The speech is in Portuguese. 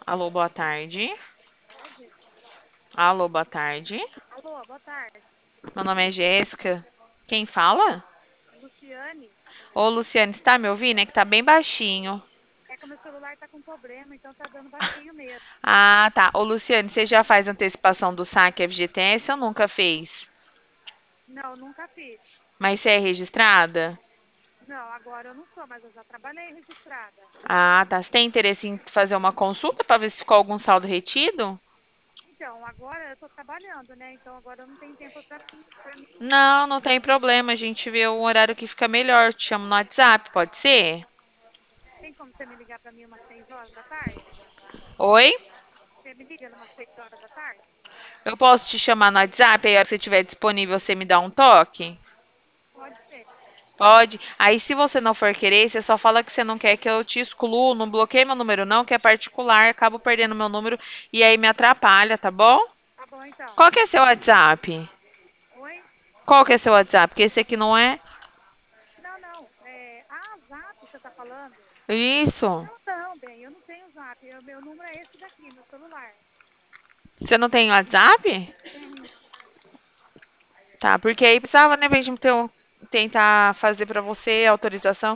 Alô, boa tarde. Pode? Alô, boa tarde. Alô, boa tarde. Meu nome é Jéssica. Quem fala? Luciane, Ô, Luciane, você tá me ouvindo? É que tá bem baixinho. é que o meu celular tá com problema, então tá dando baixinho mesmo. Ah, tá. Ô, Luciane, você já faz antecipação do saque FGTS ou nunca fez? Não, nunca fiz. Mas você é registrada? Não, agora eu não sou, mas eu já trabalhei registrada. Ah, tá. Você tem interesse em fazer uma consulta para ver se ficou algum saldo retido? Então, agora eu tô trabalhando, né? Então agora eu não tenho tempo pra mim. Não, não tem problema. A gente vê um horário que fica melhor. Te chamo no WhatsApp, pode ser? Tem como você me ligar pra mim umas 6 horas da tarde? Oi? Você me liga umas 6 horas da tarde? Eu posso te chamar no WhatsApp, aí a hora que você estiver disponível, você me dá um toque? Pode ser. Pode. Aí, se você não for querer, você só fala que você não quer que eu te excluo, não bloqueie meu número, não, que é particular, acabo perdendo meu número e aí me atrapalha, tá bom? Tá bom, então. Qual que é seu WhatsApp? Oi? Qual que é seu WhatsApp? Porque esse aqui não é? Não, não. Zap, você tá falando? Isso. Não, não, bem, eu não tenho zap. Meu número é esse daqui, meu celular. Você não tem WhatsApp? Tenho. Tá, porque aí precisava, né, pra gente tentar fazer pra você a autorização